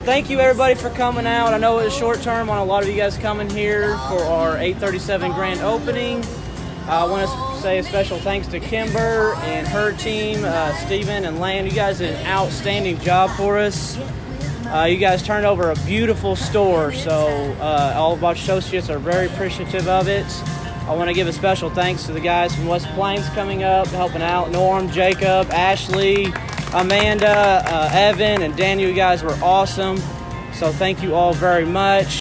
thank you everybody for coming out. I know it was short term on a lot of you guys coming here for our 837 grand opening. I want to say a special thanks to Kimber and her team, Steven and Lan. You guys did an outstanding job for us. You guys turned over a beautiful store, so all of our associates are very appreciative of it. I want to give a special thanks to the guys from West Plains coming up, helping out. Norm, Jacob, Ashley, Amanda, Evan, and Daniel. You guys were awesome. So thank you all very much.